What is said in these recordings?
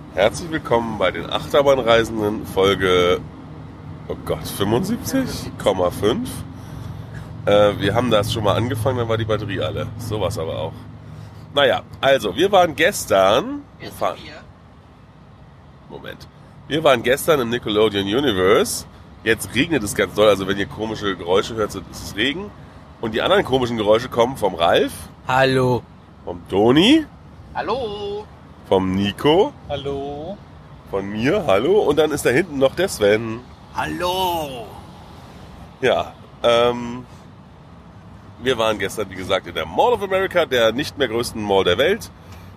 Herzlich willkommen bei den Achterbahnreisenden Folge, 75,5. Wir haben das schon mal angefangen, dann war die Batterie alle. Sowas aber auch. Naja, also, wir waren gestern... Wir waren gestern im Nickelodeon Universe. Jetzt regnet es ganz doll, also wenn ihr komische Geräusche hört, ist es Regen. Und die anderen komischen Geräusche kommen vom Ralf. Hallo. Vom Toni. Hallo. Vom Nico. Hallo. Von mir, hallo. Und dann ist da hinten noch der Sven. Hallo. Ja, wir waren gestern, wie gesagt, in der Mall of America, der nicht mehr größten Mall der Welt.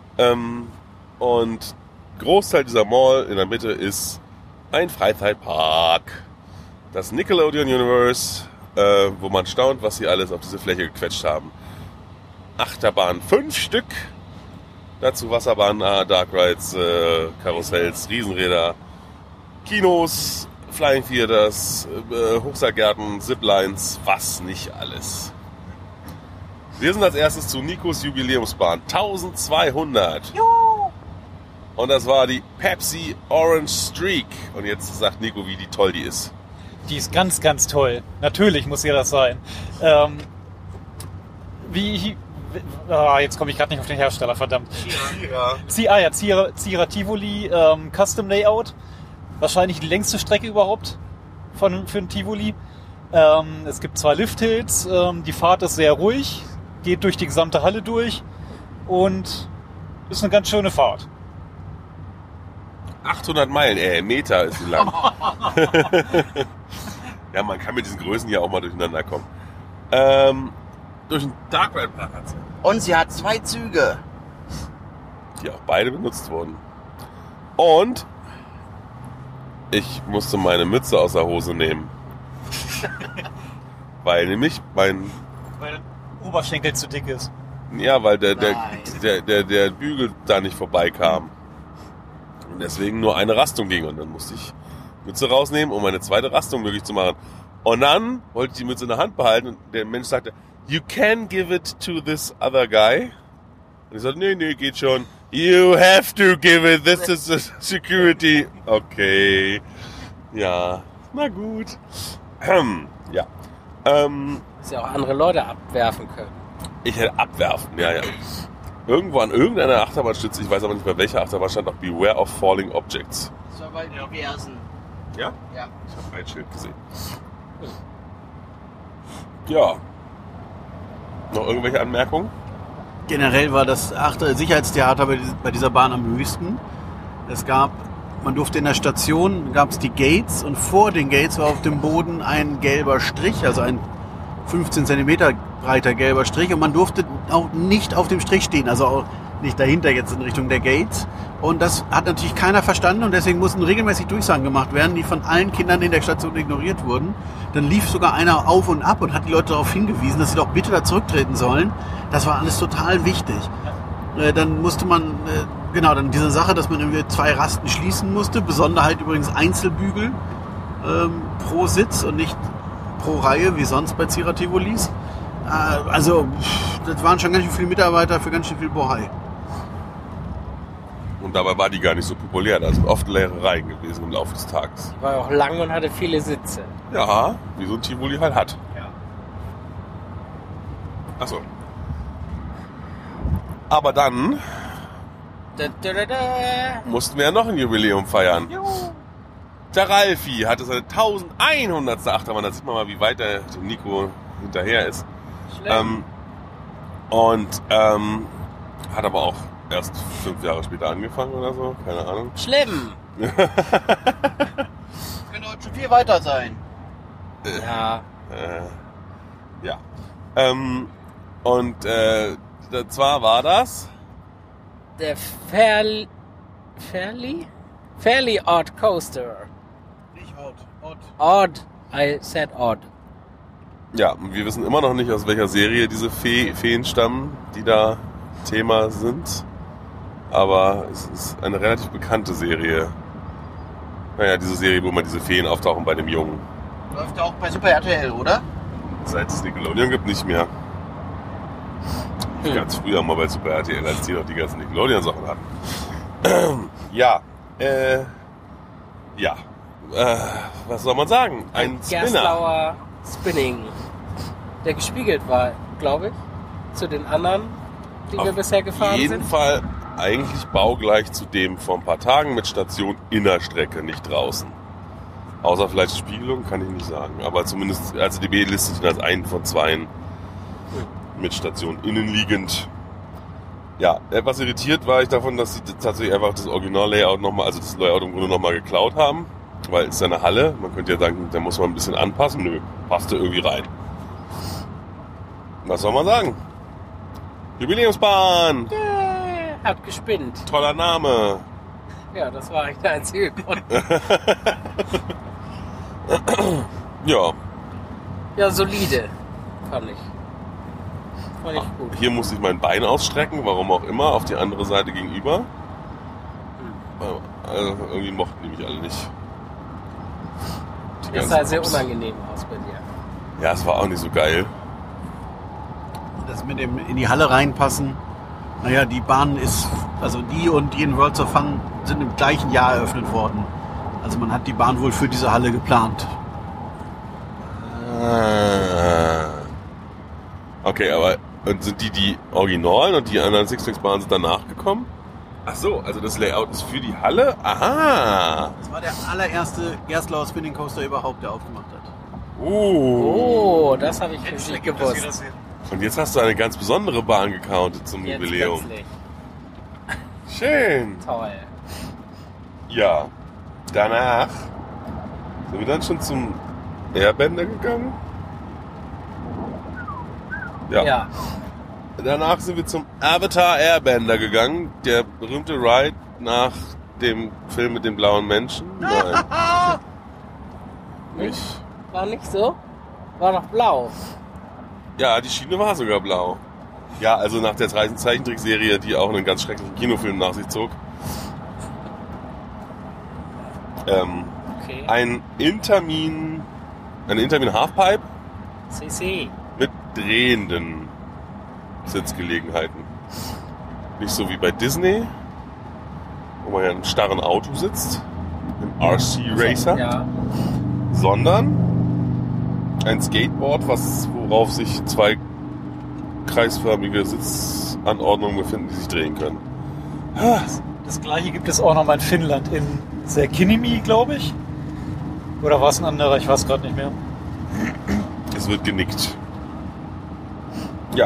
Und Großteil dieser Mall in der Mitte ist ein Freizeitpark. Das Nickelodeon Universe, wo man staunt, was sie alles auf diese Fläche gequetscht haben. Achterbahn 5 Stück. Dazu Wasserbahnen, Dark Rides, Karussells, Riesenräder, Kinos, Flying Theaters, Hochseilgärten, Ziplines, was nicht alles. Wir sind als erstes zu Nikos Jubiläumsbahn, 1200. Juhu. Und das war die Pepsi Orange Streak. Und jetzt sagt Nico, wie toll die ist. Die ist ganz, ganz toll. Natürlich muss sie das sein. Jetzt komme ich gerade nicht auf den Hersteller, verdammt. Zierer Tivoli Custom Layout. Wahrscheinlich die längste Strecke überhaupt für ein Tivoli. Es gibt 2 Lifthills. Die Fahrt ist sehr ruhig. Geht durch die gesamte Halle durch. Und ist eine ganz schöne Fahrt. 800 Meilen, Meter ist sie lang. Ja, man kann mit diesen Größen hier auch mal durcheinander kommen. Durch den Dark Ride Park hat sie. Und sie hat 2 Züge. Die auch beide benutzt wurden. Und ich musste meine Mütze aus der Hose nehmen. Weil nämlich Weil der Oberschenkel zu dick ist. Ja, weil der Bügel da nicht vorbeikam. Und deswegen nur eine Rastung ging. Und dann musste ich Mütze rausnehmen, um eine zweite Rastung möglich zu machen. Und dann wollte ich die Mütze in der Hand behalten und der Mensch sagte, you can give it to this other guy. Und ich sagte, nee, geht schon. You have to give it, this is the security. Okay. Ja, na gut. Ja. Dass ja auch andere Leute abwerfen können. Ich hätte abwerfen, ja. Irgendwo an irgendeiner Achterbahnstütze, ich weiß aber nicht bei welcher Achterbahn, stand noch Beware of Falling Objects. Das war bei der Versen. Ja? Ja. Ich habe ein Schild gesehen. Ja. Noch irgendwelche Anmerkungen? Generell war das Sicherheitstheater bei dieser Bahn am höchsten. Man durfte in der Station, gab es die Gates und vor den Gates war auf dem Boden ein gelber Strich, also ein 15 cm breiter gelber Strich und man durfte auch nicht auf dem Strich stehen, also auch nicht dahinter jetzt in Richtung der Gates. Und das hat natürlich keiner verstanden und deswegen mussten regelmäßig Durchsagen gemacht werden, die von allen Kindern in der Station ignoriert wurden. Dann lief sogar einer auf und ab und hat die Leute darauf hingewiesen, dass sie doch bitte da zurücktreten sollen. Das war alles total wichtig. Dann musste man, dann diese Sache, dass man irgendwie 2 Rasten schließen musste, Besonderheit übrigens Einzelbügel pro Sitz und nicht pro Reihe, wie sonst bei Zierer Tivolis. Also, das waren schon ganz schön viele Mitarbeiter für ganz schön viel Bohai. Und dabei war die gar nicht so populär. Da sind oft leere Reihen gewesen im Laufe des Tages. Die war auch lang und hatte viele Sitze. Ja, wie so ein Tivoli halt hat. Ja. Achso. Aber dann mussten wir ja noch ein Jubiläum feiern. Juhu. Der Ralfi hatte seine 1100. Achterbahn. Da sieht man mal, wie weit der Nico hinterher ist. Schlimm. Hat aber auch erst 5 Jahre später angefangen oder so. Keine Ahnung. Schlimm. Könnte heute schon viel weiter sein. Ja. Ja. Zwar war das Der Fairly Odd Coaster. Nicht Odd. Odd. I said odd. Ja, und wir wissen immer noch nicht, aus welcher Serie diese Feen stammen, die da Thema sind. Aber es ist eine relativ bekannte Serie. Naja, diese Serie, wo mal diese Feen auftauchen bei dem Jungen. Läuft ja auch bei Super RTL, oder? Seit es Nickelodeon gibt, nicht mehr. Ganz früher mal bei Super RTL, als die noch die ganzen Nickelodeon-Sachen hatten. Ja, Ja. Was soll man sagen? Ein Spinner. Gerstlauer Spinning, der gespiegelt war, glaube ich, zu den anderen, die wir bisher gefahren Auf jeden sind. Fall eigentlich baugleich zu dem vor ein paar Tagen mit Station Innerstrecke, nicht draußen. Außer vielleicht Spiegelung, kann ich nicht sagen. Aber zumindest RCDB listet ihn als einen von zweien mit Station innenliegend. Ja, etwas irritiert war ich davon, dass sie tatsächlich einfach das Original-Layout nochmal, also das Layout im Grunde nochmal geklaut haben. Weil es ist ja eine Halle, man könnte ja sagen, da muss man ein bisschen anpassen. Nö, passte irgendwie rein. Was soll man sagen? Jubiläumsbahn! Hat gespinnt. Toller Name! Ja, das war eigentlich der einzige Grund. Ja, Ja, solide, fand ich. Fand ich gut. hier musste ich mein Bein ausstrecken, warum auch immer, auf die andere Seite gegenüber. Also irgendwie mochten die mich alle nicht. Die Das ganzen sah sehr Ups. unangenehm aus bei dir. Ja, es war auch nicht so geil. Das mit dem in die Halle reinpassen. Naja, die Bahn ist, also die und die in Worlds of Fun sind im gleichen Jahr eröffnet worden. Also man hat die Bahn wohl für diese Halle geplant. Okay, aber und sind die Originalen und die anderen Six Flags Bahnen sind danach gekommen? Ach so, also das Layout ist für die Halle? Aha! Das war der allererste Gerstlauer Spinning Coaster überhaupt, der aufgemacht hat. Oh, das habe ich nicht gewusst. Und jetzt hast du eine ganz besondere Bahn gecountet zum Jetzt Jubiläum. plötzlich. Schön. Toll. Ja. Danach sind wir dann schon zum Airbender gegangen. Ja. Danach sind wir zum Avatar Airbender gegangen. Der berühmte Ride nach dem Film mit den blauen Menschen. Nein. Nicht? War nicht so? War noch blau. Ja, die Schiene war sogar blau. Ja, also nach der Zeichentrickserie, die auch einen ganz schrecklichen Kinofilm nach sich zog. Okay. Eine Intermin Halfpipe CC. mit drehenden Sitzgelegenheiten. Nicht so wie bei Disney, wo man ja in einem starren Auto sitzt, im RC Racer, Ja. sondern ein Skateboard, worauf sich zwei kreisförmige Sitzanordnungen befinden, die sich drehen können. Das gleiche gibt es auch noch mal in Finnland, in Serkinimi, glaube ich. Oder war es ein anderer? Ich weiß gerade nicht mehr. Es wird genickt. Ja.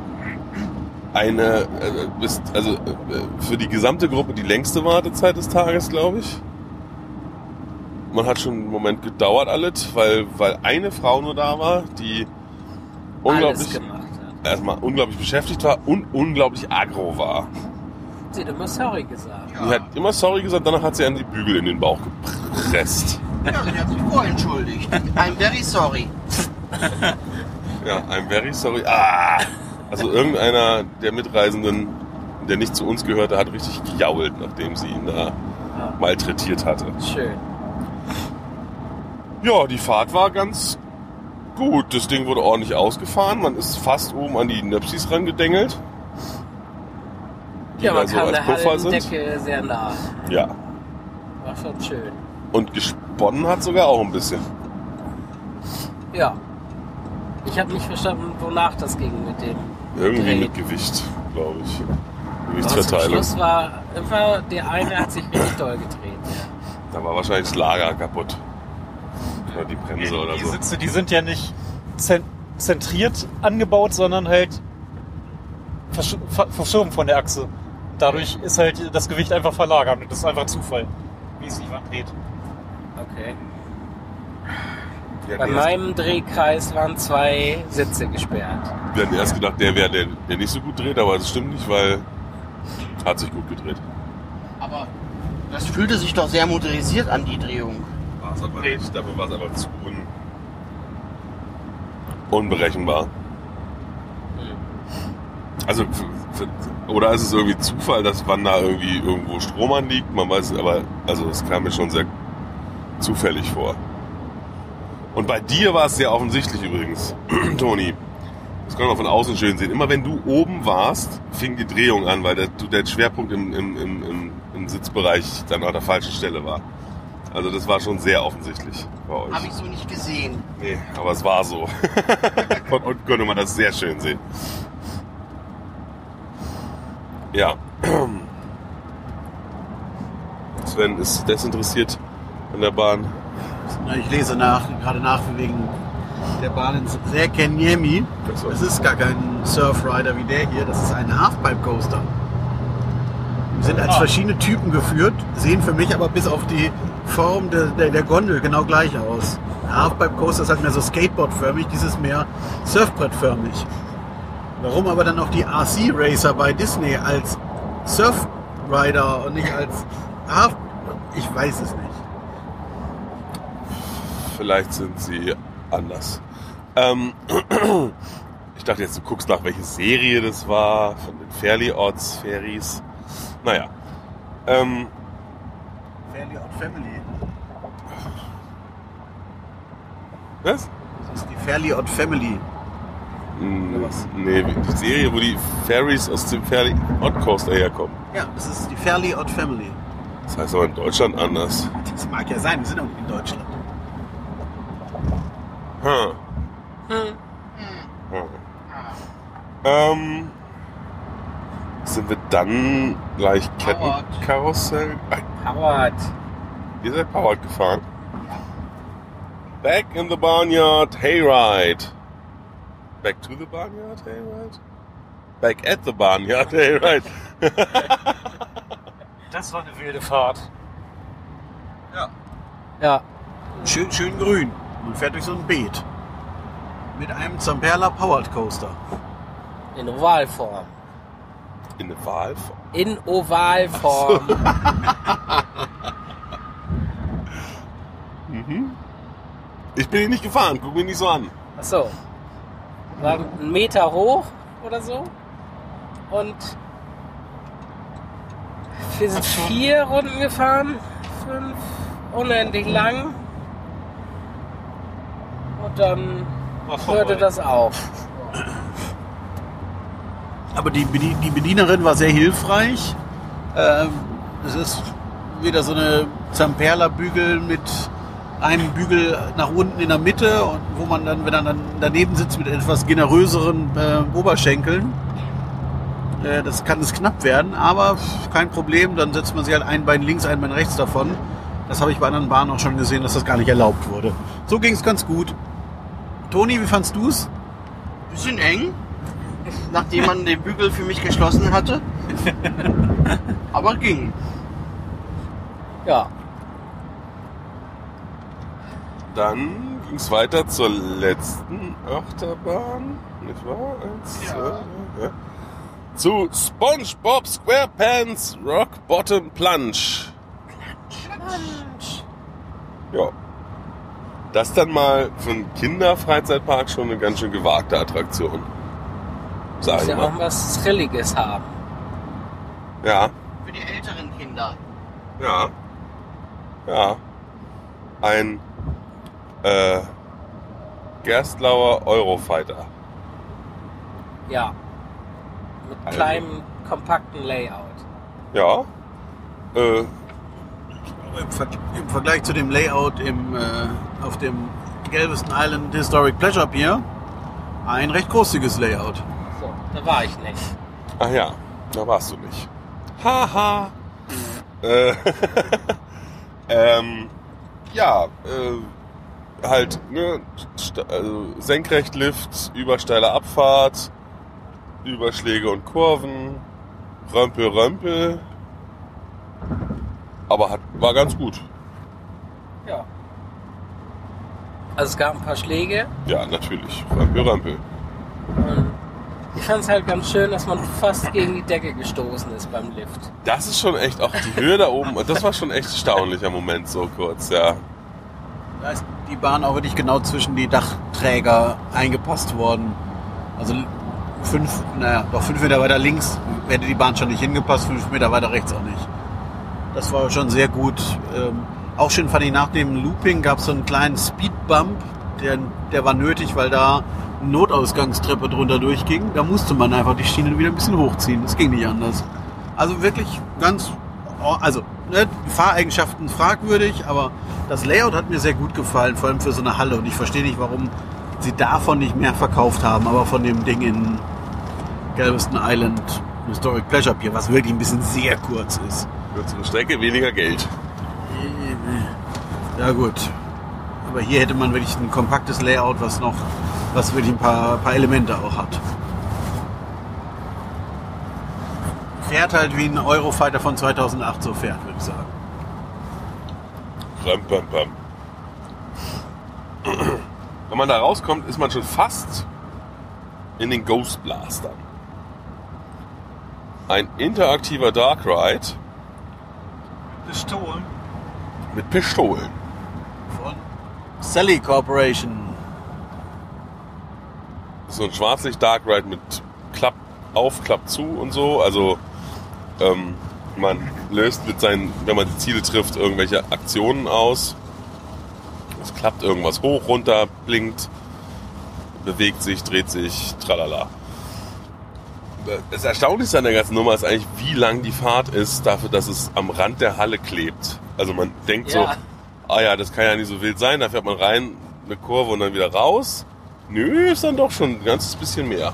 Für die gesamte Gruppe die längste Wartezeit des Tages, glaube ich. Man hat schon einen Moment gedauert alles, weil eine Frau nur da war, die Alles gemacht hat. erstmal unglaublich beschäftigt war und unglaublich aggro war. Sie hat immer sorry gesagt. Die hat immer sorry gesagt, danach hat sie an die Bügel in den Bauch gepresst. Ja, sie hat sich vorentschuldigt. I'm very sorry. Ja, I'm very sorry. Ah! Also irgendeiner der Mitreisenden, der nicht zu uns gehörte, hat richtig gejault, nachdem sie ihn da malträtiert hatte. Schön. Ja, die Fahrt war ganz gut. Das Ding wurde ordentlich ausgefahren. Man ist fast oben an die Nöpsis rangedengelt. Die Ja, man da so kam als der Puffer sind. Hallendecke sehr nah. Ja. War schon schön. Und gesponnen hat sogar auch ein bisschen. Ja. Ich habe nicht verstanden, wonach das ging mit dem Irgendwie Dreh. mit Gewicht, glaube ich. Aber zum Gewichtsverteilung. Schluss war immer, der eine hat sich richtig doll gedreht. Da war wahrscheinlich das Lager kaputt. Oder die Bremse oder Die so. Sitze, die sind ja nicht zentriert angebaut, sondern halt verschoben von der Achse. Dadurch ist halt das Gewicht einfach verlagert und das ist einfach Zufall, wie es sich dreht. Okay. Wir Bei hatten erst- meinem Drehkreis waren 2 Sitze gesperrt. wir hatten erst gedacht, der wäre der nicht so gut dreht, aber das stimmt nicht, weil hat sich gut gedreht. Aber das fühlte sich doch sehr motorisiert an, die Drehung. War es aber nicht. Dafür war es aber zu unberechenbar. Also, oder ist es irgendwie Zufall, dass wann da irgendwie irgendwo Strom anliegt? Man weiß es, aber also es kam mir schon sehr zufällig vor. Und bei dir war es sehr offensichtlich übrigens, Toni. Das kann man von außen schön sehen. Immer wenn du oben warst, fing die Drehung an, weil der Schwerpunkt im Sitzbereich dann an der falschen Stelle war. Also das war schon sehr offensichtlich bei euch. Habe ich so nicht gesehen. Nee, aber es war so. Und konnte man das sehr schön sehen. Ja. Sven ist desinteressiert an der Bahn. Na, ich lese gerade nach wegen der Bahn in Serkeniemi. Das ist gar kein Surfrider wie der hier, das ist ein Halfpipe-Coaster. Die sind als verschiedene Typen geführt, sehen für mich aber bis auf die Form der Gondel genau gleich aus. Halfpipe-Coaster ist halt mehr so Skateboardförmig, dieses mehr Surfbrettförmig. Warum aber dann auch die RC-Racer bei Disney als Surfrider und nicht als Half... Ich weiß es nicht. Vielleicht sind sie anders. Ich dachte jetzt, du guckst nach, welche Serie das war, von den Fairly Odds Fairies. Naja. Fairly Odd Family. Was? Das ist die Fairly Odd Family. Was? Nee, die Serie, wo die Fairies aus dem Fairly Odd Coaster herkommen. Ja, das ist die Fairly Odd Family. Das heißt aber in Deutschland anders. Das mag ja sein, wir sind auch nicht in Deutschland. Sind wir dann gleich Kettenkarussell? Howard. Ihr seid Powered gefahren? Back in the Barnyard Hayride. Back to the Barnyard Hayride? Back at the Barnyard Hayride. Das war eine wilde Fahrt. Ja. Schön grün. Man fährt durch so ein Beet. Mit einem Zamperla Powered Coaster. In Ovalform. In der Wahlform. In Ovalform. Ich bin hier nicht gefahren, guck mich nicht so an. Achso. War 1 Meter hoch oder so. Und wir sind 4 Runden gefahren. 5. Unendlich lang. Und dann hörte das auf. Aber die Bedienerin war sehr hilfreich. Es ist wieder so eine Zamperla-Bügel mit einem Bügel nach unten in der Mitte, und wo man dann, wenn er dann daneben sitzt, mit etwas generöseren Oberschenkeln. Das kann es knapp werden, aber kein Problem. Dann setzt man sich halt ein Bein links, ein Bein rechts davon. Das habe ich bei anderen Bahnen auch schon gesehen, dass das gar nicht erlaubt wurde. So ging es ganz gut. Toni, wie fandst du es? Bisschen eng, nachdem man den Bügel für mich geschlossen hatte. Aber ging. Ja. Dann ging es weiter zur letzten Achterbahn. Nicht wahr? Ja. Zu SpongeBob SquarePants Rock Bottom Plunge. Ja. Das dann mal für einen Kinderfreizeitpark schon eine ganz schön gewagte Attraktion. Sag Muss ich ja mal. auch was Thrilliges haben. Ja. Für die älteren Kinder. Ja. Ja. Ein Gerstlauer Eurofighter. Ja. Mit kleinem, kompakten Layout. Ja. Im Vergleich zu dem Layout auf dem Galveston Island Historic Pleasure Pier ein recht großzügiges Layout. So, da war ich nicht. Ach ja, da warst du nicht. Haha. Ja, halt, ne, Senkrechtlift, übersteile Abfahrt, Überschläge und Kurven, Römpel. Aber war ganz gut. Ja. Also es gab ein paar Schläge. Ja, natürlich. Römpel. Und ich fand es halt ganz schön, dass man fast gegen die Decke gestoßen ist beim Lift. Das ist schon echt, auch die Höhe da oben, das war schon echt erstaunlicher Moment, so kurz, ja. Da ist die Bahn auch wirklich genau zwischen die Dachträger eingepasst worden. Also 5 Meter weiter links hätte die Bahn schon nicht hingepasst, 5 Meter weiter rechts auch nicht. Das war schon sehr gut. Auch schön fand ich, nach dem Looping gab es so einen kleinen Speedbump, der war nötig, weil da Notausgangstreppe drunter durchging. Da musste man einfach die Schienen wieder ein bisschen hochziehen. Das ging nicht anders. Also wirklich Fahreigenschaften fragwürdig, aber das Layout hat mir sehr gut gefallen, vor allem für so eine Halle. Und ich verstehe nicht, warum sie davon nicht mehr verkauft haben, aber von dem Ding in Galveston Island Historic Pleasure Pier, was wirklich ein bisschen sehr kurz ist. Kürzere Strecke, weniger Geld. Ja gut. Aber hier hätte man wirklich ein kompaktes Layout, was wirklich ein paar Elemente auch hat. Fährt halt wie ein Eurofighter von 2008 so fährt, würde ich sagen. Pam, pam, pam. Wenn man da rauskommt, ist man schon fast in den Ghost Blastern. Ein interaktiver Dark Ride Pistolen. mit Pistolen. Von Sally Corporation. So ein Schwarzlicht Dark Ride mit Klapp auf, Klapp zu und so. Also man löst wenn man die Ziele trifft, irgendwelche Aktionen aus. Es klappt irgendwas hoch, runter, blinkt, bewegt sich, dreht sich, tralala. Das Erstaunlichste an der ganzen Nummer ist eigentlich, wie lang die Fahrt ist, dafür, dass es am Rand der Halle klebt. Also man denkt so, das kann ja nicht so wild sein, da fährt man rein, eine Kurve und dann wieder raus. Nö, ist dann doch schon ein ganzes bisschen mehr.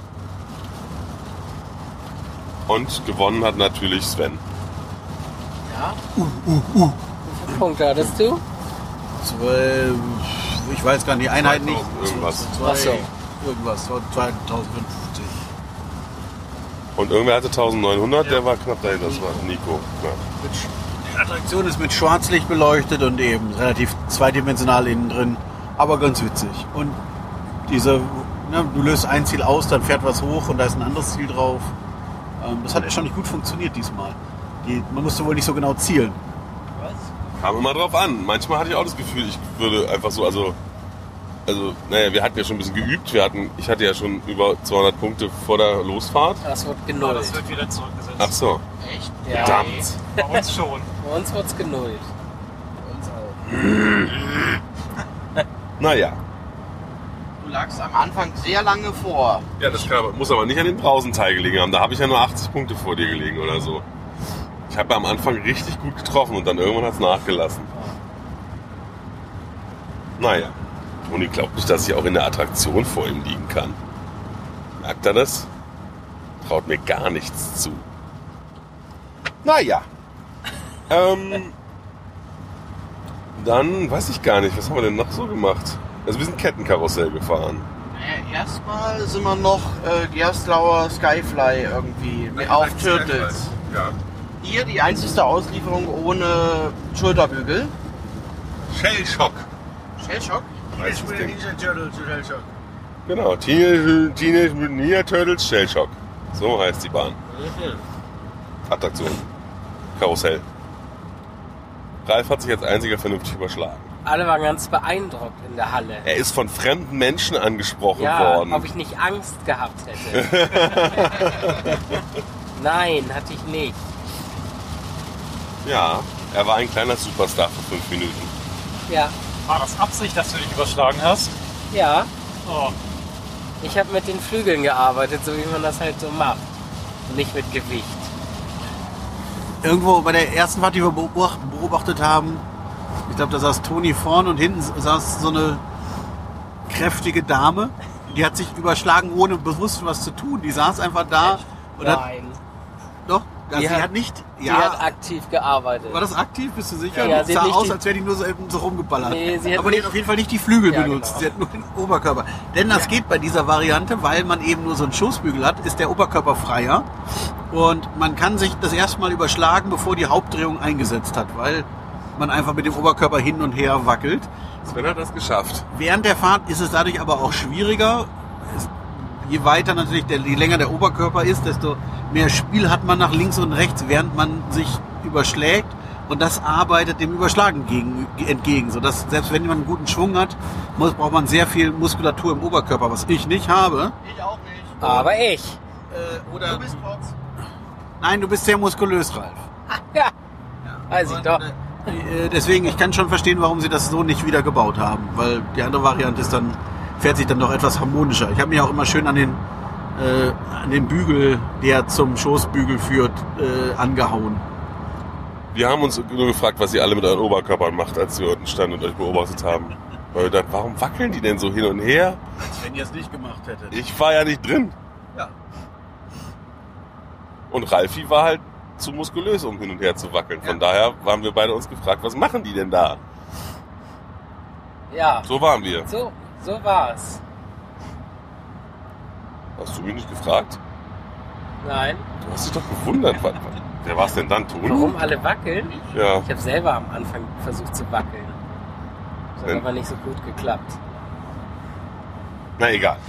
Und gewonnen hat natürlich Sven. Ja. Wie viele Punkte hattest du? 12, ich weiß gar nicht, die Einheit nicht. Irgendwas. Ach so. Irgendwas, 2050. Und irgendwer hatte 1900, der war knapp dahinter, das war Nico. Ja. Die Attraktion ist mit Schwarzlicht beleuchtet und eben relativ zweidimensional innen drin, aber ganz witzig. Und du löst ein Ziel aus, dann fährt was hoch und da ist ein anderes Ziel drauf. Das hat erstaunlich gut funktioniert diesmal. Man musste wohl nicht so genau zielen. Kam immer drauf an. Manchmal hatte ich auch das Gefühl, ich würde einfach so, wir hatten ja schon ein bisschen geübt. Ich hatte ja schon über 200 Punkte vor der Losfahrt. Das wird genullt. Das wird wieder zurückgesetzt. Ach so. Echt? Ja. Verdammt. Bei uns schon. Bei uns wird's genullt. Bei uns auch. Naja. Du lagst am Anfang sehr lange vor. Ja, das muss aber nicht an den Brausenteil gelegen haben. Da habe ich ja nur 80 Punkte vor dir gelegen oder so. Ich habe am Anfang richtig gut getroffen und dann irgendwann hat es nachgelassen. Naja. Und ich glaube nicht, dass ich auch in der Attraktion vor ihm liegen kann. Merkt er das? Traut mir gar nichts zu. Naja. Dann weiß ich gar nicht, was haben wir denn noch so gemacht? Also wir sind Kettenkarussell gefahren. Erstmal sind wir noch Gerstlauer Skyfly irgendwie auf Turtles. Ja. Hier die einzige Auslieferung ohne Schulterbügel. Shellshock. Shellshock? Genau, Teenage Mutant Ninja Turtles Shellshock. So heißt die Bahn. Attraktion. Karussell. Ralf hat sich als einziger vernünftig überschlagen. Alle waren ganz beeindruckt in der Halle. Er ist von fremden Menschen angesprochen Ja, worden. ob ich nicht Angst gehabt hätte. Nein, hatte ich nicht. Ja, er war ein kleiner Superstar für 5 Minuten. Ja, War das Absicht, dass du dich überschlagen hast? ja. Oh. Ich habe mit den Flügeln gearbeitet, so wie man das halt so macht. Und nicht mit Gewicht. Irgendwo bei der ersten Fahrt, die wir beobachtet haben, ich glaube, da saß Toni vorne und hinten saß so eine kräftige Dame. Die hat sich überschlagen, ohne bewusst was zu tun. Die saß einfach da und hat... Nein. Doch, also Die sie hat- hat nicht... Sie hat aktiv gearbeitet. War das aktiv? Bist du sicher? Ja, Das sie sah hat nicht aus, die- als wäre die nur so rumgeballert. Nee, sie hat aber die nicht- hat auf jeden Fall nicht die Flügel Ja, benutzt. genau. Sie hat nur den Oberkörper. Denn das geht bei dieser Variante, weil man eben nur so einen Schoßbügel hat, ist der Oberkörper freier. Und man kann sich das erstmal überschlagen, bevor die Hauptdrehung eingesetzt hat, weil man einfach mit dem Oberkörper hin und her wackelt. Sven hat das geschafft. Während der Fahrt ist es dadurch aber auch schwieriger. Je weiter natürlich, je länger der Oberkörper ist, desto mehr Spiel hat man nach links und rechts, während man sich überschlägt. Und das arbeitet dem Überschlagen entgegen. Sodass selbst wenn man einen guten Schwung hat, braucht man sehr viel Muskulatur im Oberkörper, was ich nicht habe. Ich auch nicht. Aber ich. Oder Du bist trotz. nein, du bist sehr muskulös, Ralf. Ja. Weiß ich Und, doch. deswegen, ich kann schon verstehen, warum sie das so nicht wieder gebaut haben. Weil die andere Variante ist dann fährt sich dann doch etwas harmonischer. Ich habe mich auch immer schön an den Bügel, der zum Schoßbügel führt, angehauen. Wir haben uns nur gefragt, was ihr alle mit euren Oberkörpern macht, als wir unten standen und euch beobachtet haben. Weil wir dachten, warum wackeln die denn so hin und her? Als wenn ihr es nicht gemacht hättet. Ich war ja nicht drin. Ja. Und Ralfi war halt zu muskulös, um hin und her zu wackeln. Von daher haben wir beide uns gefragt, was machen die denn da? Ja, So waren wir. so war's. Hast du mich nicht gefragt? Nein. Du hast dich doch gewundert. Wer war es denn dann, Toni? Warum alle wackeln? Ja. Ich habe selber am Anfang versucht zu wackeln. Das hat Wenn- aber nicht so gut geklappt. Na egal.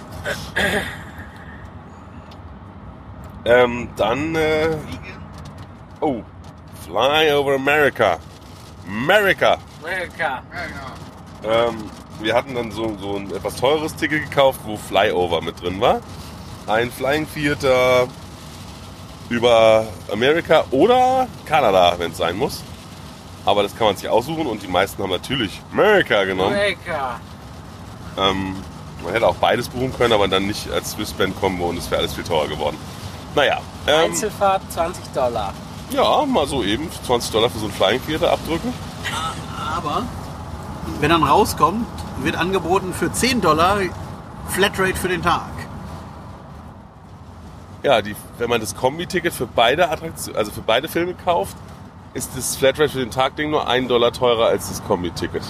Dann, oh, Fly over America. America. Amerika. Wir hatten dann so ein etwas teures Ticket gekauft, wo Flyover mit drin war. Ein Flying Theater über Amerika oder Kanada, wenn es sein muss. Aber das kann man sich aussuchen und die meisten haben natürlich America genommen. Amerika. Man hätte auch beides buchen können, aber dann nicht als Swissband-Kombo und es wäre alles viel teurer geworden. Naja, Einzelfahrt $20. ja, mal so eben $20 für so ein Flying Theater abdrücken. Aber wenn dann rauskommt, wird angeboten für $10 Flatrate für den Tag. Ja, wenn man das Kombi-Ticket für beide Attraktionen, also für beide Filme kauft, ist das Flatrate für den Tag-Ding nur $1 teurer als das Kombi-Ticket.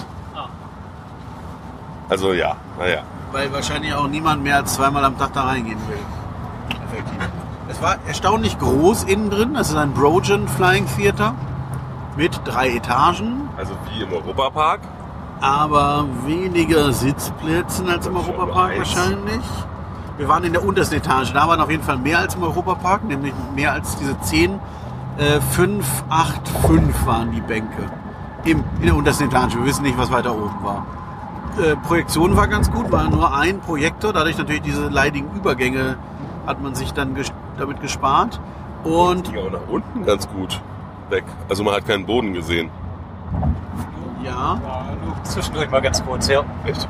Also ja, naja. Weil wahrscheinlich auch niemand mehr als zweimal am Tag da reingehen will. Effektiv. Es war erstaunlich groß innen drin. Das ist ein Brogen Flying Theater mit 3 Etagen, Also wie im Europapark. aber weniger Sitzplätzen als im Europapark Eins. wahrscheinlich. Wir waren in der untersten Etage. Da waren auf jeden Fall mehr als im Europapark, nämlich mehr als diese 10. 5, 8, 5 waren die Bänke. In der untersten Etage. Wir wissen nicht, was weiter oben war. Projektion war ganz gut, war nur ein Projektor. Dadurch natürlich diese leidigen Übergänge hat man sich dann damit gespart. Und Ging auch nach unten ganz gut weg. Also man hat keinen Boden gesehen. ja, Ja, nur zwischendurch mal ganz kurz, ja. Echt?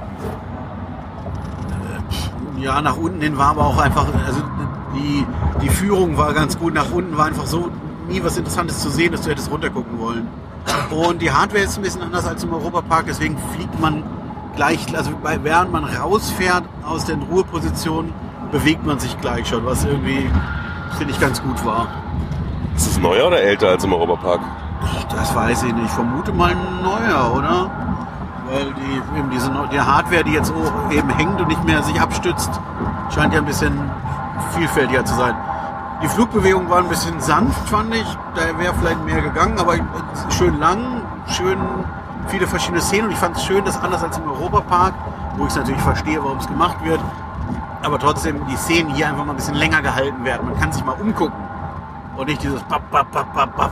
ja, nach unten hin war aber auch einfach, also die Führung war ganz gut. Nach unten war einfach so nie was Interessantes zu sehen, dass du hättest runtergucken wollen. Und die Hardware ist ein bisschen anders als im Europapark, deswegen fliegt man gleich, also während man rausfährt aus der Ruheposition, bewegt man sich gleich schon, was irgendwie, finde ich, ganz gut war. Ist es neuer oder älter als im Europapark? Das weiß ich nicht. Ich vermute mal neuer, oder? Weil die Hardware, die jetzt eben hängt und nicht mehr sich abstützt, scheint ja ein bisschen vielfältiger zu sein. Die Flugbewegung war ein bisschen sanft, fand ich. Da wäre vielleicht mehr gegangen, aber schön lang, schön viele verschiedene Szenen. Und ich fand es schön, dass anders als im Europapark, wo ich es natürlich verstehe, warum es gemacht wird, aber trotzdem die Szenen hier einfach mal ein bisschen länger gehalten werden. Man kann sich mal umgucken und nicht dieses Bap, Bap, Bap, Bap, Bap.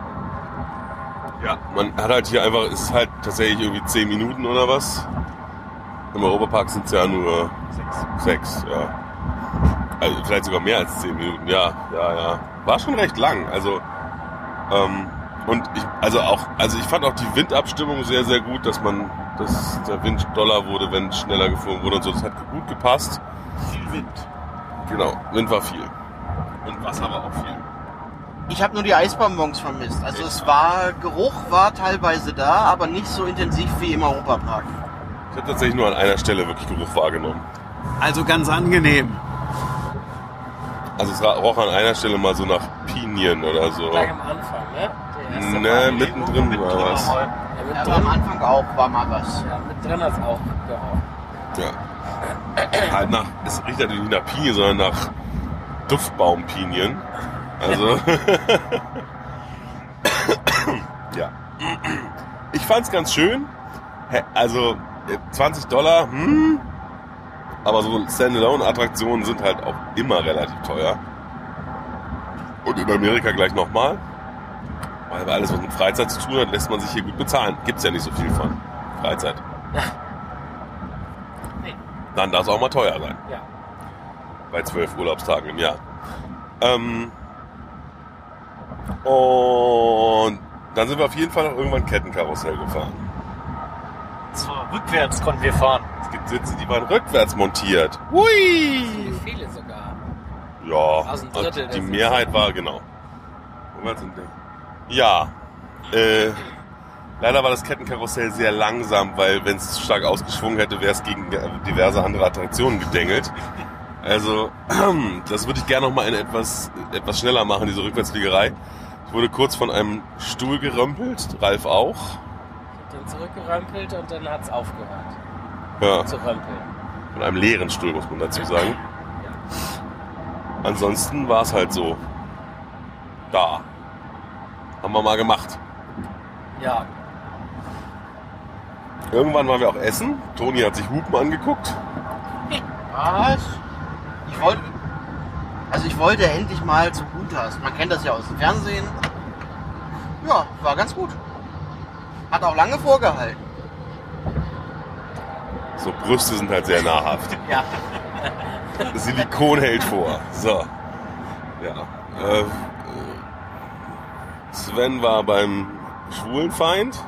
Ja. Man hat halt hier einfach, es ist halt tatsächlich irgendwie 10 Minuten oder was. Im Europapark sind es ja nur 6, ja. Also vielleicht sogar mehr als 10 Minuten, ja. War schon recht lang, also, und ich fand auch die Windabstimmung sehr, sehr gut, dass der Wind doller wurde, wenn schneller geflogen wurde und so. Das hat gut gepasst. Viel Wind. Genau, Wind war viel. Und Wasser war auch viel. Ich habe nur die Eisbonbons vermisst. Also Geruch war teilweise da, aber nicht so intensiv wie im Europapark. Ich habe tatsächlich nur an einer Stelle wirklich Geruch wahrgenommen. Also ganz angenehm. Also es roch an einer Stelle mal so nach Pinien oder so. Gleich am Anfang, ne? Der erste Ne, Mal. mittendrin war was. Ja, Ja, mit aber am drin, Anfang auch war mal was. ja, mit drin hat es auch geraucht. Ja. Halt es riecht natürlich nicht nach Pinien, sondern nach Duftbaumpinien. Also, ja. Ich fand's ganz schön. Also, $20, aber so Standalone-Attraktionen sind halt auch immer relativ teuer. Und in Amerika gleich nochmal. Weil alles, was mit Freizeit zu tun hat, lässt man sich hier gut bezahlen. Gibt's ja nicht so viel von Freizeit. Nee. Dann darf es auch mal teuer sein. Ja. Bei 12 Urlaubstagen im Jahr. Und dann sind wir auf jeden Fall noch irgendwann Kettenkarussell gefahren. Zwar. rückwärts konnten wir fahren. Es gibt Sitze, die waren rückwärts montiert. Hui! Wie viele sogar. Ja, Also ein Drittel und der die Sitze. Mehrheit war, genau. Ja, leider war das Kettenkarussell sehr langsam, weil wenn es stark ausgeschwungen hätte, wäre es gegen diverse andere Attraktionen gedengelt. Also, das würde ich gerne noch mal etwas schneller machen, diese Rückwärtsfliegerei. Ich wurde kurz von einem Stuhl gerömpelt, Ralf auch. Dann zurückgerömpelt und dann hat's aufgehört Ja, zu römpeln. von einem leeren Stuhl, muss man dazu sagen. Ansonsten war es halt so. Da. Haben wir mal gemacht. Ja. Irgendwann waren wir auch essen. Toni hat sich Hupen angeguckt. Was? Ich wollte endlich mal zu Hunters. Man kennt das ja aus dem Fernsehen. Ja, war ganz gut. Hat auch lange vorgehalten. So, Brüste sind halt sehr nahrhaft. Ja. Das Silikon hält vor. So. Ja. Sven war beim Schwulenfeind.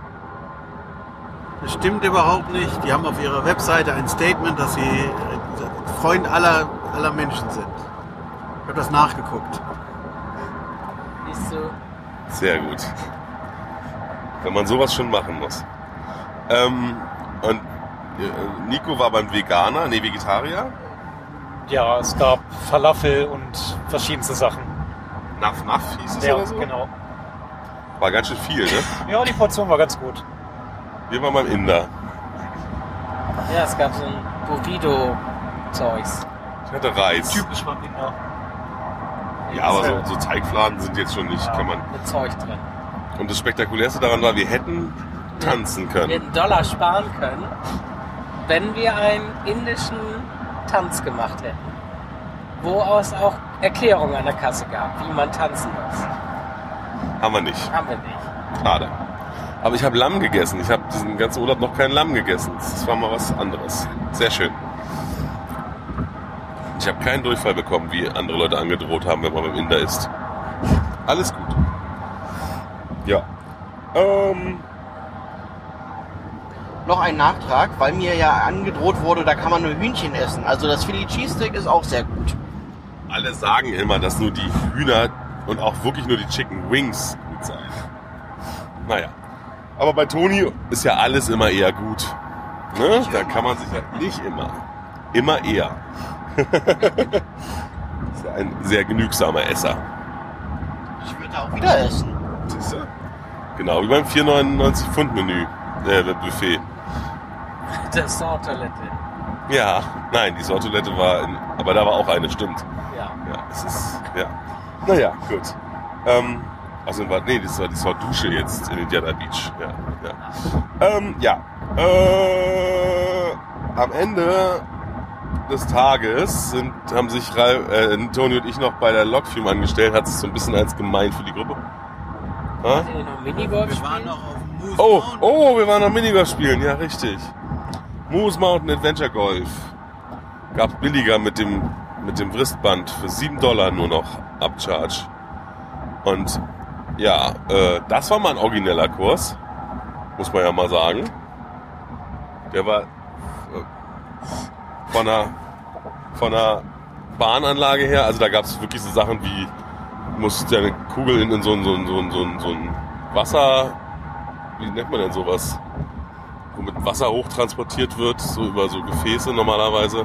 Das stimmt überhaupt nicht. Die haben auf ihrer Webseite ein Statement, dass sie Freund aller Menschen sind. Ich habe das nachgeguckt. Siehst du? Sehr gut. Wenn man sowas schon machen muss. Und Nico war beim Vegetarier. Ja, es gab Falafel und verschiedenste Sachen. Naf Naf hieß es Ja, oder so? genau. War ganz schön viel, ne? Ja, die Portion war ganz gut. Wir waren beim Inder. Ja, es gab so ein Burrito-Zeugs. Ich hatte Reis. Typisch beim Inder. Ja, aber so Teigfladen sind jetzt schon nicht, kann man. Mit Zeug drin. Und das Spektakulärste daran war, wir hätten tanzen Wir können. hätten $1 sparen können, wenn wir einen indischen Tanz gemacht hätten. Wo es auch Erklärungen an der Kasse gab, wie man tanzen muss. Haben wir nicht. Haben wir nicht. Schade. Aber ich habe Lamm gegessen. Ich habe diesen ganzen Urlaub noch kein Lamm gegessen. Das war mal was anderes. Sehr schön. Ich habe keinen Durchfall bekommen, wie andere Leute angedroht haben, wenn man beim Inder isst. Alles gut. Ja. Noch ein Nachtrag, weil mir ja angedroht wurde, da kann man nur Hühnchen essen. Also das Philly Cheesesteak ist auch sehr gut. Alle sagen immer, dass nur die Hühner und auch wirklich nur die Chicken Wings gut seien. Naja. Aber bei Toni ist ja alles immer eher gut. Ne? Da kann man sich ja nicht immer eher. Ist ja ein sehr genügsamer Esser. Ich würde auch wieder essen. Siehst du? Genau, wie beim 4,99 Pfund Menü, Buffet. Dessert-Toilette. Ja, nein, die Sortoilette war, aber da war auch eine, stimmt. Ja. Ja, es ist, ja. Naja, gut. Das war die Sort-Dusche jetzt in Indiana Beach. Ja. Am Ende des Tages haben sich Toni und ich noch bei der Lokfilm angestellt, hat sich so ein bisschen als gemein für die Gruppe. Ha? Wollt ihr noch Minigolf Wir waren spielen? noch auf dem Moose Mountain. Wir waren noch Minigolf spielen, ja richtig. Moose Mountain Adventure Golf. Gab billiger mit dem Wristband für $7 nur noch Upcharge. Und ja, das war mal ein origineller Kurs, muss man ja mal sagen. Der war von der Bahnanlage her, also da gab es wirklich so Sachen wie, du musst ja eine Kugel in so ein Wasser, wie nennt man denn sowas? Wo mit Wasser hochtransportiert wird, so über so Gefäße normalerweise.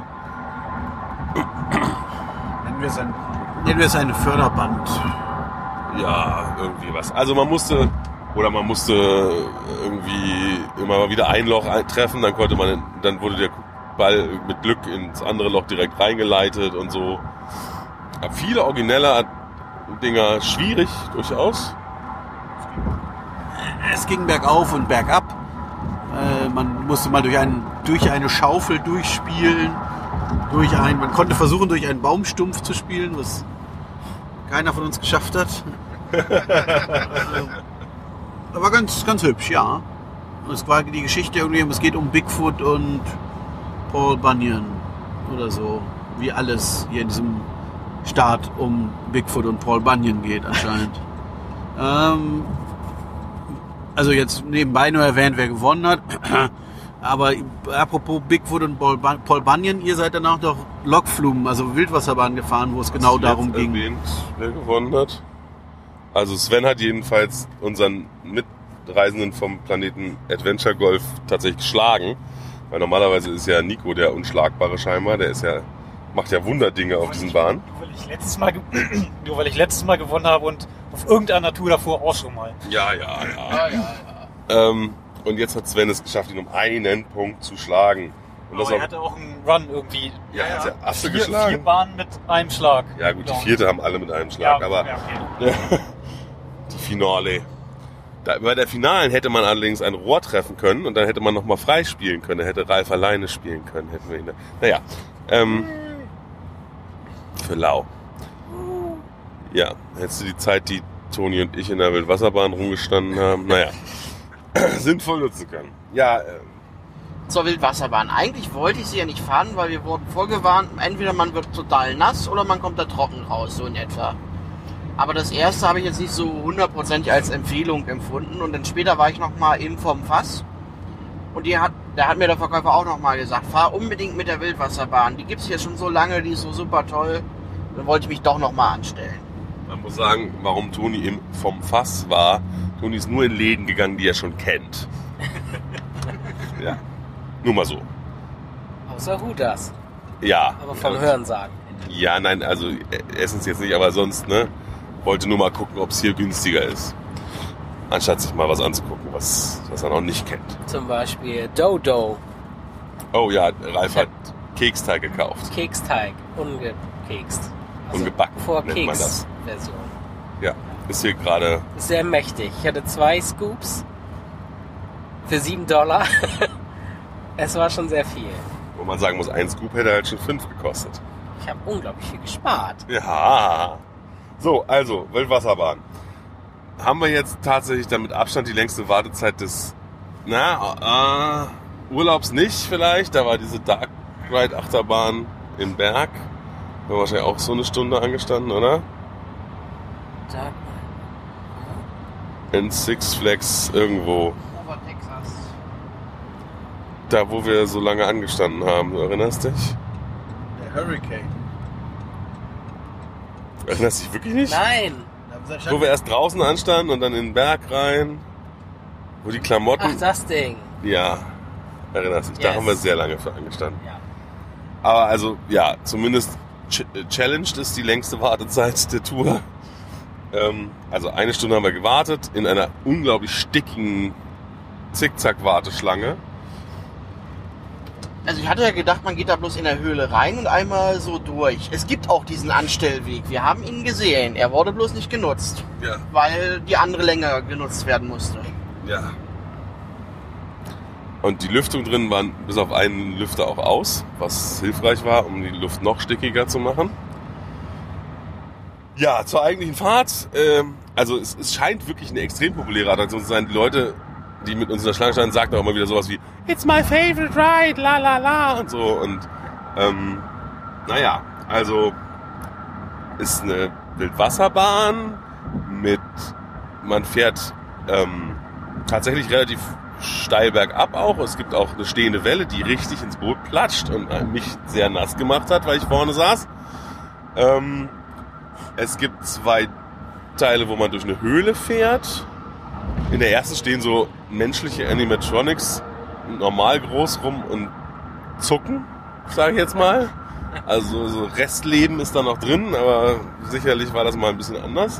Nennen wir es ein Förderband. Ja, irgendwie was. Also man musste irgendwie immer mal wieder ein Loch treffen, dann wurde der Ball mit Glück ins andere Loch direkt reingeleitet und so. Ja, viele originelle Dinger, schwierig durchaus. Es ging bergauf und bergab. Man musste mal durch eine Schaufel durchspielen. Man konnte versuchen, durch einen Baumstumpf zu spielen, was keiner von uns geschafft hat. Aber ganz, ganz hübsch, ja. Und es war die Geschichte irgendwie, es geht um Bigfoot und Paul Bunyan oder so. Wie alles hier in diesem Staat um Bigfoot und Paul Bunyan geht anscheinend. Also jetzt nebenbei nur erwähnt, wer gewonnen hat. Aber apropos Bigfoot und Paul Bunyan, ihr seid danach doch Lokflumen, also Wildwasserbahn gefahren, wo es genau darum ging. Erwähnt, wer gewonnen hat. Also Sven hat jedenfalls unseren Mitreisenden vom Planeten Adventure Golf tatsächlich geschlagen. Weil normalerweise ist ja Nico der Unschlagbare scheinbar. Der ist ja, macht ja Wunderdinge auf diesen Bahnen. Nur weil ich letztes Mal gewonnen habe und auf irgendeiner Tour davor auch schon mal. Ja. Und jetzt hat Sven es geschafft, ihn um einen Punkt zu schlagen. Und das Aber auch, er hatte auch einen Run irgendwie. ja, er hat ja Asse 4 geschlagen. Bahnen mit einem Schlag. Ja gut, die vierte haben alle mit einem Schlag, aber okay. die Finale. Bei der Finalen hätte man allerdings ein Rohr treffen können und dann hätte man nochmal frei spielen können. Da hätte Ralf alleine spielen können. Hätten wir ihn da. Naja, für lau. Ja, hättest du die Zeit, die Toni und ich in der Wildwasserbahn rumgestanden haben, naja, sinnvoll nutzen können. Ja, Zur Wildwasserbahn. Eigentlich wollte ich sie ja nicht fahren, weil wir wurden vorgewarnt, entweder man wird total nass oder man kommt da trocken raus, so in etwa. Aber das erste habe ich jetzt nicht so 100% als Empfehlung empfunden. Und dann später war ich nochmal eben vorm Fass. Und da hat mir der Verkäufer auch nochmal gesagt, fahr unbedingt mit der Wildwasserbahn. Die gibt es hier schon so lange, die ist so super toll. Dann wollte ich mich doch nochmal anstellen. man muss sagen, warum Toni im vom Fass war. Toni ist nur in Läden gegangen, die er schon kennt. Ja, nur mal so. Außer Hudas. Ja. Aber vom Hörensagen. Ja, nein, also essen es jetzt nicht, aber sonst, ne? Wollte nur mal gucken, ob es hier günstiger ist. Anstatt sich mal was anzugucken, was er noch nicht kennt. Zum Beispiel Dodo. Oh ja, Ralf hat Keksteig gekauft. Keksteig. Ungekekst. Ungebacken nennt man das. Version. Ja, ist hier gerade... Sehr mächtig. Ich hatte 2 Scoops für $7. Es war schon sehr viel. Wo man sagen muss, ein Scoop hätte halt schon 5 gekostet. Ich habe unglaublich viel gespart. Ja. So, also, Wildwasserbahn. Haben wir jetzt tatsächlich dann mit Abstand die längste Wartezeit des Urlaubs nicht vielleicht. Da war diese Dark Ride Achterbahn im Berg. War wahrscheinlich auch so eine Stunde angestanden, oder? In Six Flags irgendwo. Over Texas. Da, wo wir so lange angestanden haben. Du erinnerst dich? Der Hurricane. Erinnerst dich wirklich nicht? Nein. Wo wir erst draußen anstanden und dann in den Berg rein. Wo die Klamotten... Ach, das Ding. Ja, erinnerst dich. Da Yes. haben wir sehr lange für angestanden. Ja. Aber also, ja, zumindest challenged ist die längste Wartezeit der Tour. Also 1 Stunde haben wir gewartet in einer unglaublich stickigen Zickzack-Warteschlange. Also ich hatte ja gedacht, man geht da bloß in der Höhle rein und einmal so durch. Es gibt auch diesen Anstellweg. Wir haben ihn gesehen. Er wurde bloß nicht genutzt, Ja. weil die andere länger genutzt werden musste. Ja. Und die Lüftung drin waren bis auf einen Lüfter auch aus, was hilfreich war, um die Luft noch stickiger zu machen. Ja, zur eigentlichen Fahrt. Also es scheint wirklich eine extrem populäre Attraktion zu sein. Die Leute, die mit uns in der Schlange standen, sagten auch immer wieder sowas wie "It's my favorite ride, la la la" und so. Und naja, also ist eine Wildwasserbahn mit, man fährt tatsächlich relativ steil bergab auch. Es gibt auch eine stehende Welle, die richtig ins Boot platscht und mich sehr nass gemacht hat, weil ich vorne saß. Es gibt 2 Teile, wo man durch eine Höhle fährt. In der ersten stehen so menschliche Animatronics normal groß rum und zucken, sage ich jetzt mal. Also so Restleben ist da noch drin, aber sicherlich war das mal ein bisschen anders.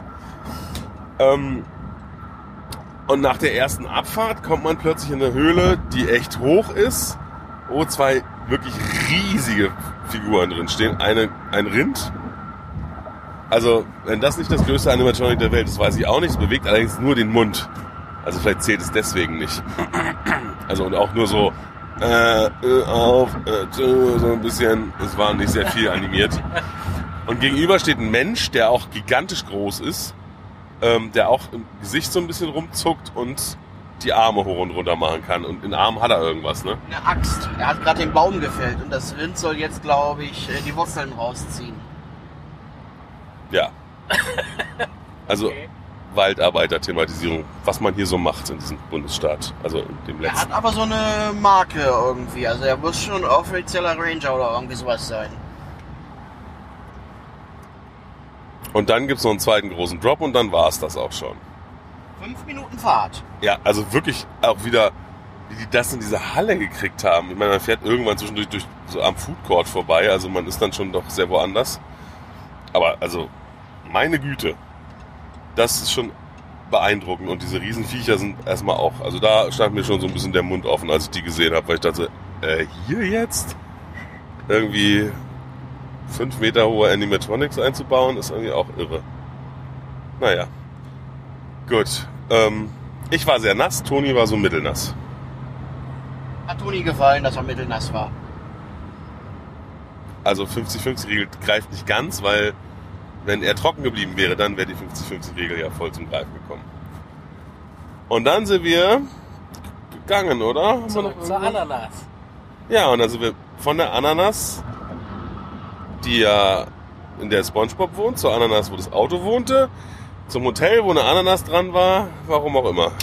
Und nach der ersten Abfahrt kommt man plötzlich in eine Höhle, die echt hoch ist, wo 2 wirklich riesige Figuren drin stehen. Ein Rind. Also, wenn das nicht das größte Animatronic der Welt ist, weiß ich auch nicht. Es bewegt allerdings nur den Mund. Also vielleicht zählt es deswegen nicht. Also und auch nur so so ein bisschen. Es war nicht sehr viel animiert. Und gegenüber steht ein Mensch, der auch gigantisch groß ist, der auch im Gesicht so ein bisschen rumzuckt und die Arme hoch und runter machen kann. Und in den Armen hat er irgendwas, ne? Eine Axt. Er hat gerade den Baum gefällt und das Rind soll jetzt, glaube ich, die Wurzeln rausziehen. Ja. Also, Okay. Waldarbeiter-Thematisierung, was man hier so macht in diesem Bundesstaat. Also in dem Er letzten. hat aber so eine Marke irgendwie. Also er muss schon offizieller Ranger oder irgendwie sowas sein. Und dann gibt es noch einen zweiten großen Drop und dann war es das auch schon. 5 Minuten Fahrt. Ja, also wirklich auch wieder, wie die das in diese Halle gekriegt haben. Ich meine, man fährt irgendwann zwischendurch durch, so am Food Court vorbei, also man ist dann schon doch sehr woanders. Aber also, meine Güte, das ist schon beeindruckend und diese Riesenviecher sind erstmal auch, also da stand mir schon so ein bisschen der Mund offen, als ich die gesehen habe, weil ich dachte, hier jetzt? Irgendwie 5 Meter hohe Animatronics einzubauen, ist irgendwie auch irre. Naja. Gut. Ich war sehr nass, Toni war so mittelnass. Hat Toni gefallen, dass er mittelnass war. Also 50-50-Regel greift nicht ganz, weil wenn er trocken geblieben wäre, dann wäre die 50-50-Regel ja voll zum Greifen gekommen. Und dann sind wir gegangen, oder? Zurück zur Ananas. Ja, und dann sind wir von der Ananas, die ja in der SpongeBob wohnt, zur Ananas, wo das Auto wohnte, zum Hotel, wo eine Ananas dran war, warum auch immer.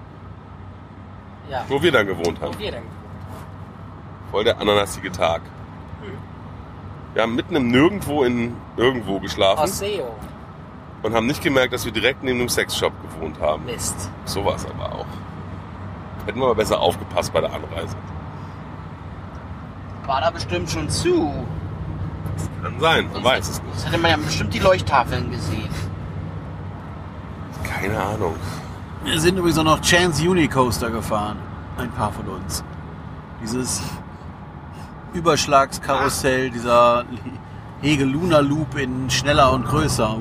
Ja. Wo wir dann gewohnt haben. Wo wir dann? Voll der ananasige Tag. Wir haben mitten im Nirgendwo in irgendwo geschlafen Oseo. und haben nicht gemerkt, dass wir direkt neben einem Sexshop gewohnt haben. Mist. So war es aber auch. Hätten wir mal besser aufgepasst bei der Anreise. War da bestimmt schon zu. Kann sein, man weiß es nicht. Das hätte man ja bestimmt die Leuchttafeln gesehen. Keine Ahnung. Wir sind übrigens auch noch Chance Unicoaster gefahren. Ein paar von uns. Dieses Überschlagskarussell, dieser Hege-Luna Loop in schneller und größer.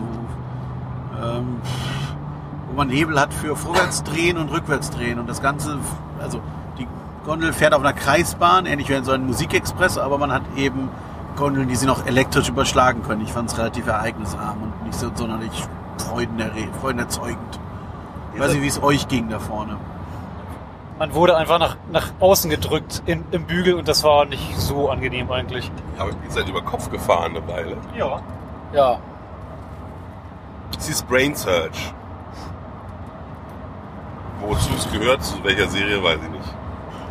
Wo man Hebel hat für Vorwärtsdrehen und Rückwärtsdrehen. Und das Ganze, also die Gondel fährt auf einer Kreisbahn, ähnlich wie in so einem Musikexpress, aber man hat eben Gondeln, die sie noch elektrisch überschlagen können. Ich fand es relativ ereignisarm und nicht so sonderlich freudenerzeugend. Ich weiß nicht, wie es euch ging da vorne. Man wurde einfach nach außen gedrückt im Bügel und das war nicht so angenehm eigentlich. Aber ihr seid über Kopf gefahren eine Weile. Ja. Ja. Es ist Brain Surge. Wozu es gehört, zu welcher Serie, weiß ich nicht.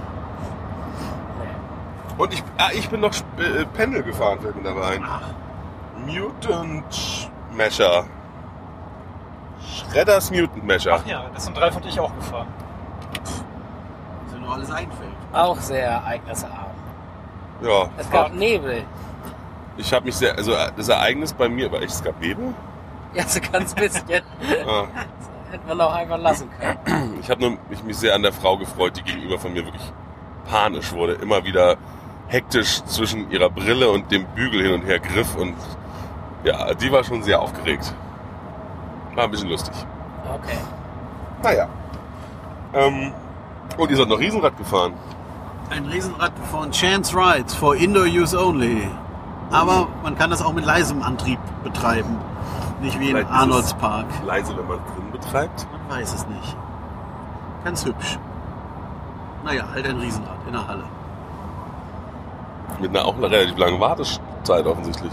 Und ich bin noch Pendel gefahren, fällt mir dabei ein. Mutant Masher. Shredders Mutant Masher. Ach ja, das sind Ralf und ich auch gefahren. Was mir noch alles einfällt. Auch sehr ereignisarm. Ja, Es gab Nebel. ich habe mich sehr, also das Ereignis bei mir war echt, es gab Nebel. Ja, so ganz bisschen. Ah. Hätte man auch einfach lassen können. Ich habe mich sehr an der Frau gefreut, die gegenüber von mir wirklich panisch wurde. Immer wieder hektisch zwischen ihrer Brille und dem Bügel hin und her griff. Und ja, die war schon sehr aufgeregt. War ein bisschen lustig. Okay. Naja. Und ihr seid noch Riesenrad gefahren. Ein Riesenrad von Chance Rides for Indoor Use Only. Aber man kann das auch mit leisem Antrieb betreiben. Nicht wie in Vielleicht ist Arnolds es Park. Leise, wenn man drin betreibt. Man weiß es nicht. Ganz hübsch. Naja, halt ein Riesenrad in der Halle. Mit einer auch einer relativ langen Wartezeit offensichtlich.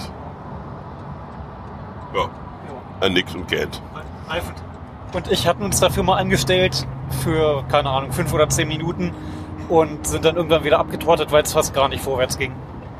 Ja. Er nickt und gähnt. Ralf und ich hatten uns dafür mal angestellt für, keine Ahnung, 5 oder 10 Minuten und sind dann irgendwann wieder abgetrottet, weil es fast gar nicht vorwärts ging.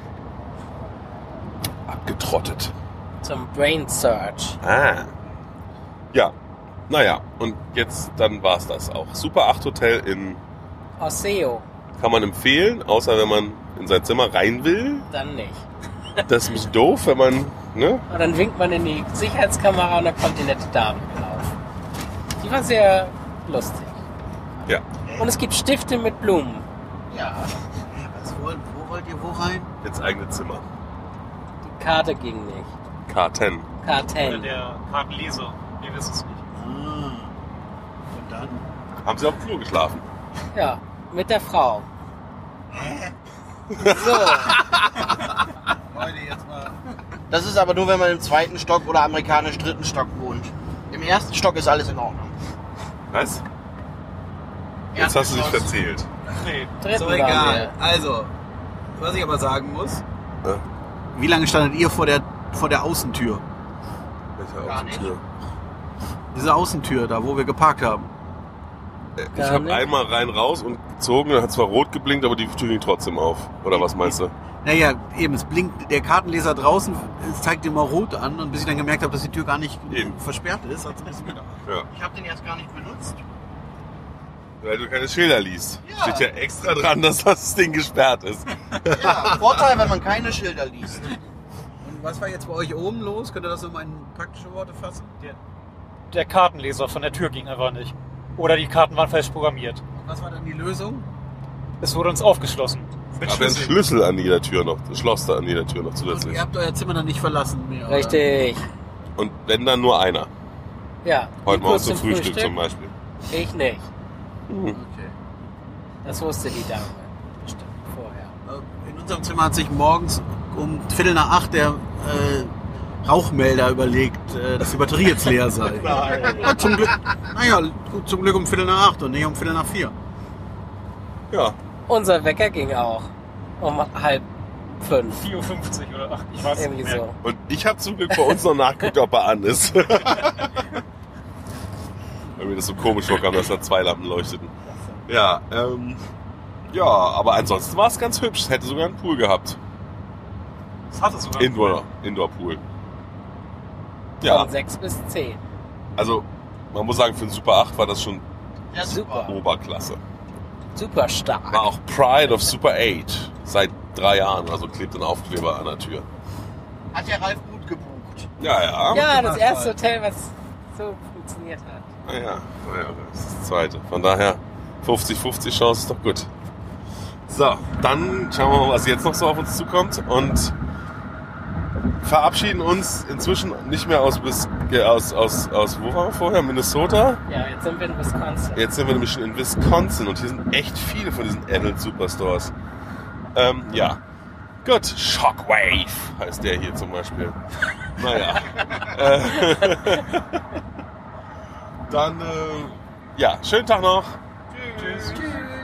Abgetrottet. Zum Brain Surge. Ah. Ja. Naja, und jetzt, dann war's das auch. Super 8 Hotel in, Oseo. kann man empfehlen, außer wenn man in sein Zimmer rein will. Dann nicht. Das ist ein bisschen doof, wenn man, ne? Und dann winkt man in die Sicherheitskamera und dann kommt die nette Dame gelaufen. Die war sehr lustig. Ja. Und es gibt Stifte mit Blumen. Ja. Wo wollt ihr wo rein? Ins eigene Zimmer. Die Karte ging nicht. K10. Oder K10. der Kartenleser. Wir wissen es nicht. Ah. Und dann? Haben sie auf dem Flur geschlafen? Ja, mit der Frau. So, Leute, jetzt mal. Das ist aber nur, wenn man im 2. Stock oder amerikanisch 3. Stock wohnt. Im 1. Stock ist alles in Ordnung. Was? Jetzt hast du dich verzählt. Nee. dritten So waren egal. Also, was ich aber sagen muss. Ja. Wie lange standet ihr vor der Außentür? Welche Gar Außentür? Diese Außentür da, wo wir geparkt haben. Ich habe einmal rein raus und gezogen, dann hat zwar rot geblinkt, aber die Tür ging trotzdem auf. Oder was meinst du? Naja, eben, es blinkt, der Kartenleser draußen, es zeigt immer rot an und bis ich dann gemerkt habe, dass die Tür gar nicht versperrt ist, hat es ein bisschen gedauert. Ja. Ich habe den erst gar nicht benutzt. Weil du keine Schilder liest. Ja. Steht ja extra dran, dass das Ding gesperrt ist. Ja, Vorteil, wenn man keine Schilder liest. Und was war jetzt bei euch oben los? Könnt ihr das nochmal in praktische Worte fassen? Der Kartenleser von der Tür ging einfach nicht. Oder die Karten waren falsch programmiert. Was war dann die Lösung? Es wurde uns aufgeschlossen. Mit Aber ein Schlüssel an jeder Tür noch, das Schloss da an jeder Tür noch Und zusätzlich. ihr habt euer Zimmer dann nicht verlassen mehr, oder? Richtig. Und wenn dann nur einer. Ja. Heute Wie Morgen kurz zum Frühstück zum Beispiel. Ich nicht. Okay. Das wusste die Dame bestimmt vorher. In unserem Zimmer hat sich morgens um 7:45 der Rauchmelder überlegt, dass die Batterie jetzt leer sei. Ja, zum Glück, zum Glück um 7:45 und nicht um 4:45. Ja. Unser Wecker ging auch um 4:30. 4:50 Uhr oder 8, ich weiß Irgendwie nicht mehr. so. Und ich habe zum Glück bei uns noch nachgeguckt, ob er an ist. Weil mir das so komisch vorkam, dass da 2 Lampen leuchteten. Ja, aber ansonsten war es ganz hübsch. Es hätte sogar einen Pool gehabt. Das hatte sogar. Indoor-Pool. Ja, Von 6 bis 10. also man muss sagen, für einen Super 8 war das schon Ja, Super. Oberklasse. Super stark. War auch Pride of Super 8. Seit 3 Jahren, also klebt ein Aufkleber an der Tür. Hat ja Ralf gut gebucht. Ja. Ja, das erste Hotel, was so funktioniert hat. Naja, das ist das zweite. Von daher 50-50 Chance ist doch gut. So, dann schauen wir mal, was jetzt noch so auf uns zukommt und verabschieden uns inzwischen nicht mehr aus wo waren wir vorher? Minnesota? Ja, jetzt sind wir in Wisconsin. Jetzt sind wir nämlich schon in Wisconsin und hier sind echt viele von diesen Adult Superstores. Ja. Gut, Shockwave heißt der hier zum Beispiel. Naja. Dann, ja, schönen Tag noch. Tschüss.